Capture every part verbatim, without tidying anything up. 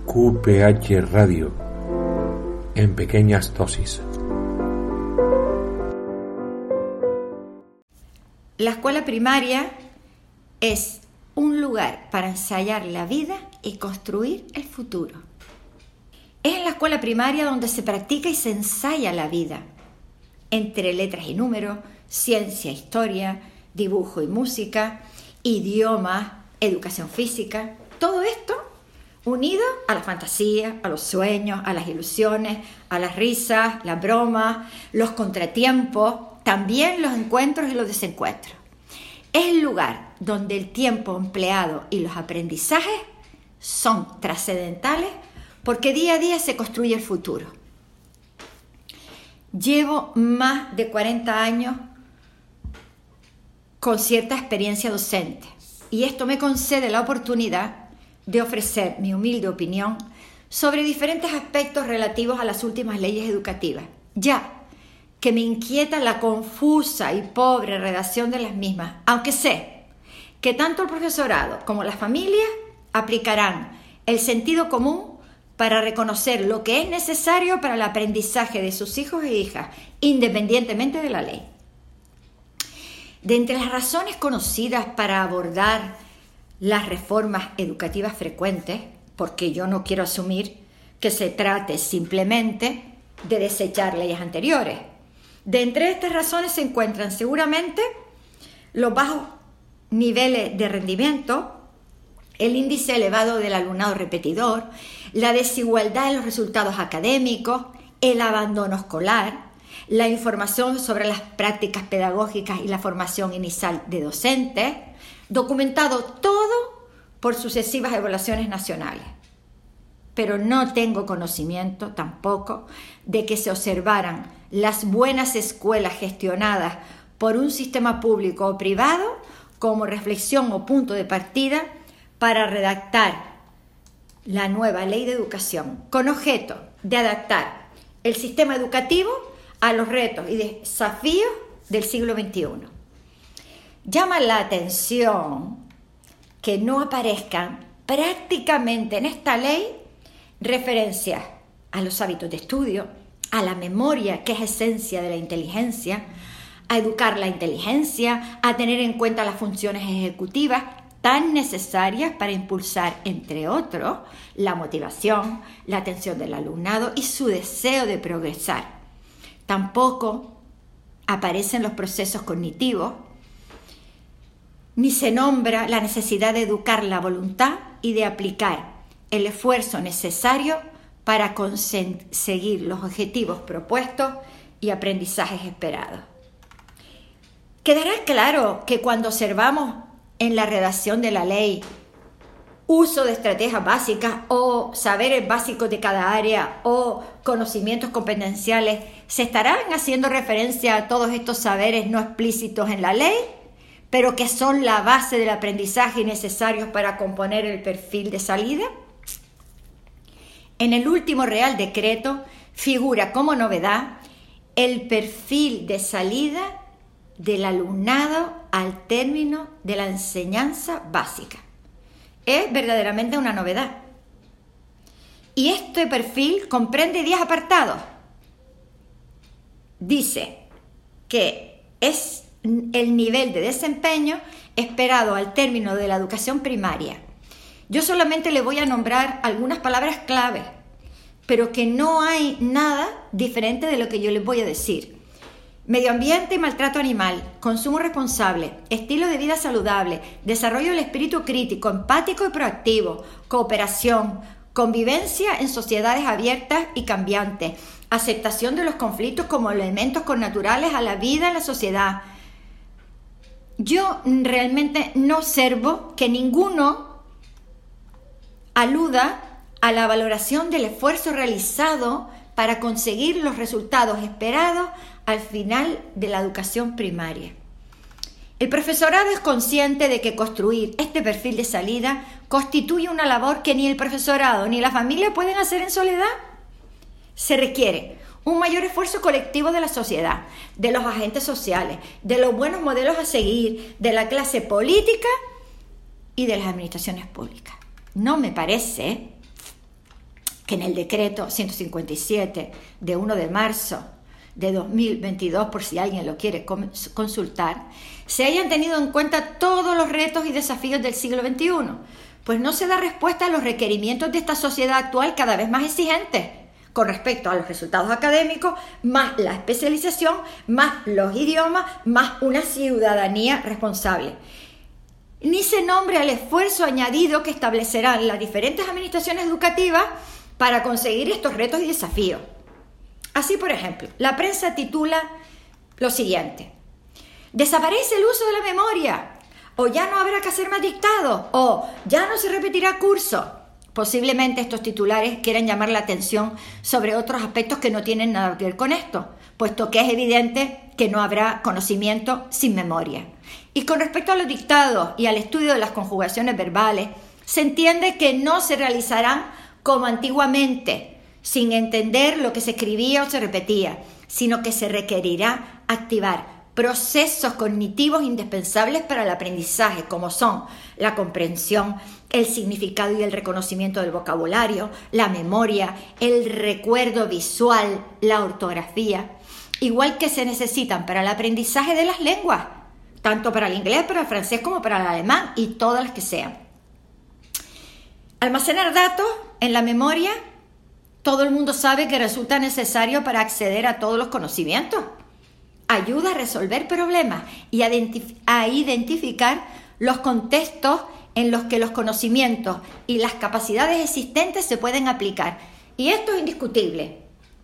Q P H Radio, en pequeñas dosis. La escuela primaria es un lugar para ensayar la vida y construir el futuro. Es en la escuela primaria donde se practica y se ensaya la vida, entre letras y números, ciencia, historia, dibujo y música, idioma, educación física, todo esto unido a la fantasía, a los sueños, a las ilusiones, a las risas, las bromas, los contratiempos, también los encuentros y los desencuentros. Es el lugar donde el tiempo empleado y los aprendizajes son trascendentales porque día a día se construye el futuro. Llevo más de cuarenta años con cierta experiencia docente y esto me concede la oportunidad de ofrecer mi humilde opinión sobre diferentes aspectos relativos a las últimas leyes educativas, ya que me inquieta la confusa y pobre redacción de las mismas, aunque sé que tanto el profesorado como las familias aplicarán el sentido común para reconocer lo que es necesario para el aprendizaje de sus hijos e hijas, independientemente de la ley. De entre las razones conocidas para abordar las reformas educativas frecuentes, porque yo no quiero asumir que se trate simplemente de desechar leyes anteriores. De entre estas razones se encuentran seguramente los bajos niveles de rendimiento, el índice elevado del alumnado repetidor, la desigualdad en los resultados académicos, el abandono escolar, la información sobre las prácticas pedagógicas y la formación inicial de docentes, documentado todo por sucesivas evaluaciones nacionales. Pero no tengo conocimiento tampoco de que se observaran las buenas escuelas gestionadas por un sistema público o privado como reflexión o punto de partida para redactar la nueva ley de educación, con objeto de adaptar el sistema educativo a los retos y desafíos del siglo veintiuno. Llama la atención que no aparezcan prácticamente en esta ley referencias a los hábitos de estudio, a la memoria, que es esencia de la inteligencia, a educar la inteligencia, a tener en cuenta las funciones ejecutivas tan necesarias para impulsar, entre otros, la motivación, la atención del alumnado y su deseo de progresar. Tampoco aparecen los procesos cognitivos, ni se nombra la necesidad de educar la voluntad y de aplicar el esfuerzo necesario para conseguir los objetivos propuestos y aprendizajes esperados. Quedará claro que cuando observamos en la redacción de la ley uso de estrategias básicas o saberes básicos de cada área o conocimientos competenciales, ¿se estarán haciendo referencia a todos estos saberes no explícitos en la ley, pero que son la base del aprendizaje y necesarios para componer el perfil de salida? En el último Real Decreto figura como novedad el perfil de salida del alumnado al término de la enseñanza básica. Es verdaderamente una novedad. Y este perfil comprende diez apartados. Dice que es el nivel de desempeño esperado al término de la educación primaria. Yo solamente le voy a nombrar algunas palabras clave, pero que no hay nada diferente de lo que yo les voy a decir. Medio ambiente y maltrato animal, consumo responsable, estilo de vida saludable, desarrollo del espíritu crítico, empático y proactivo, cooperación, convivencia en sociedades abiertas y cambiantes, aceptación de los conflictos como elementos connaturales a la vida en la sociedad. Yo realmente no observo que ninguno aluda a la valoración del esfuerzo realizado para conseguir los resultados esperados al final de la educación primaria. El profesorado es consciente de que construir este perfil de salida constituye una labor que ni el profesorado ni la familia pueden hacer en soledad. Se requiere un mayor esfuerzo colectivo de la sociedad, de los agentes sociales, de los buenos modelos a seguir, de la clase política y de las administraciones públicas. No me parece que en el decreto ciento cincuenta y siete de primero de marzo de dos mil veintidós, por si alguien lo quiere consultar, se hayan tenido en cuenta todos los retos y desafíos del siglo veintiuno, pues no se da respuesta a los requerimientos de esta sociedad actual cada vez más exigentes con respecto a los resultados académicos, más la especialización, más los idiomas, más una ciudadanía responsable. Ni se nombra el esfuerzo añadido que establecerán las diferentes administraciones educativas para conseguir estos retos y desafíos. Así, por ejemplo, la prensa titula lo siguiente: desaparece el uso de la memoria, o ya no habrá que hacer más dictados, o ya no se repetirá curso. Posiblemente estos titulares quieran llamar la atención sobre otros aspectos que no tienen nada que ver con esto, puesto que es evidente que no habrá conocimiento sin memoria. Y con respecto a los dictados y al estudio de las conjugaciones verbales, se entiende que no se realizarán como antiguamente, sin entender lo que se escribía o se repetía, sino que se requerirá activar procesos cognitivos indispensables para el aprendizaje, como son la comprensión, el significado y el reconocimiento del vocabulario, la memoria, el recuerdo visual, la ortografía, igual que se necesitan para el aprendizaje de las lenguas, tanto para el inglés, para el francés como para el alemán y todas las que sean. Almacenar datos en la memoria, todo el mundo sabe que resulta necesario para acceder a todos los conocimientos. Ayuda a resolver problemas y a, identif- a identificar los contextos en los que los conocimientos y las capacidades existentes se pueden aplicar. Y esto es indiscutible.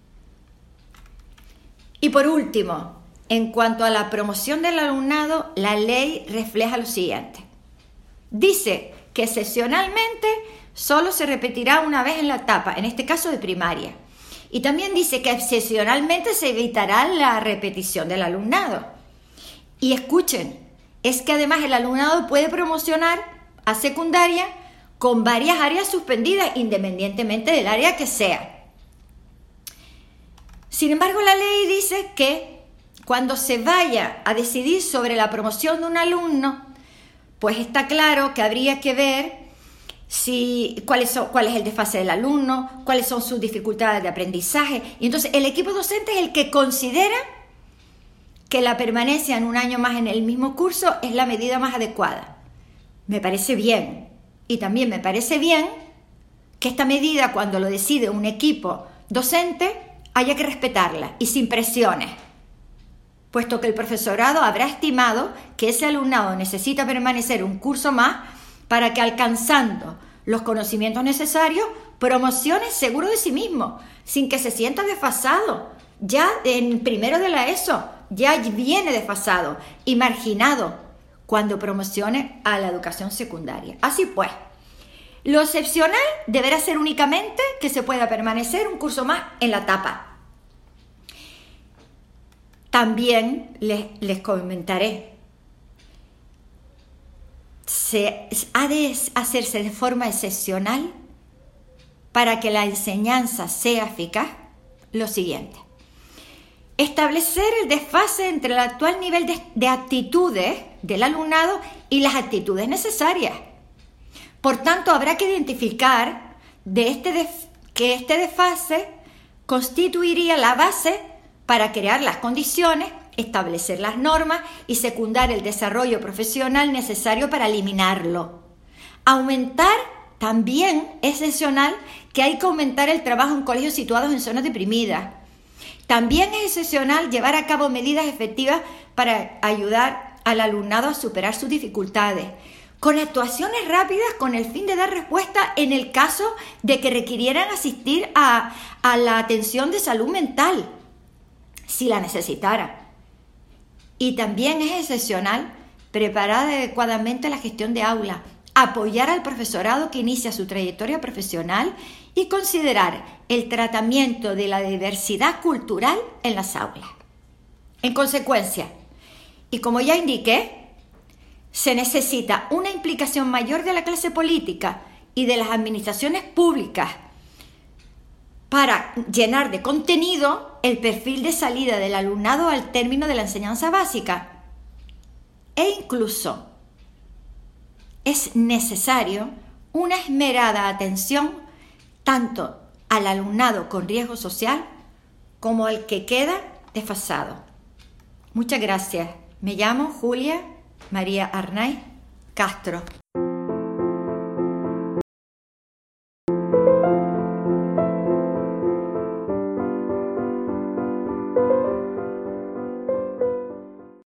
Y por último, en cuanto a la promoción del alumnado, la ley refleja lo siguiente. Dice que excepcionalmente solo se repetirá una vez en la etapa, en este caso de primaria. Y también dice que excepcionalmente se evitará la repetición del alumnado. Y escuchen, es que además el alumnado puede promocionar a secundaria con varias áreas suspendidas, independientemente del área que sea. Sin embargo, la ley dice que cuando se vaya a decidir sobre la promoción de un alumno, pues está claro que habría que ver si, cuáles son, cuál es el desfase del alumno, cuáles son sus dificultades de aprendizaje. Y entonces el equipo docente es el que considera que la permanencia en un año más en el mismo curso es la medida más adecuada. Me parece bien. Y también me parece bien que esta medida, cuando lo decide un equipo docente, haya que respetarla y sin presiones, puesto que el profesorado habrá estimado que ese alumnado necesita permanecer un curso más para que, alcanzando los conocimientos necesarios, promocione seguro de sí mismo, sin que se sienta desfasado. Ya en primero de la ESO, ya viene desfasado y marginado cuando promocione a la educación secundaria. Así pues, lo excepcional deberá ser únicamente que se pueda permanecer un curso más en la etapa. También les, les comentaré, se ha de hacerse de forma excepcional para que la enseñanza sea eficaz lo siguiente: establecer el desfase entre el actual nivel de, de actitudes del alumnado y las actitudes necesarias. Por tanto, habrá que identificar de este def, que este desfase constituiría la base para crear las condiciones, establecer las normas y secundar el desarrollo profesional necesario para eliminarlo. Aumentar también es excepcional que hay que aumentar el trabajo en colegios situados en zonas deprimidas. También es excepcional llevar a cabo medidas efectivas para ayudar al alumnado a superar sus dificultades, con actuaciones rápidas con el fin de dar respuesta en el caso de que requirieran asistir a, a la atención de salud mental, si la necesitara. Y también es excepcional preparar adecuadamente la gestión de aula, apoyar al profesorado que inicia su trayectoria profesional y considerar el tratamiento de la diversidad cultural en las aulas. En consecuencia, y como ya indiqué, se necesita una implicación mayor de la clase política y de las administraciones públicas para llenar de contenido el perfil de salida del alumnado al término de la enseñanza básica. E incluso es necesario una esmerada atención tanto al alumnado con riesgo social como al que queda desfasado. Muchas gracias. Me llamo Julia María Arnaiz Castro.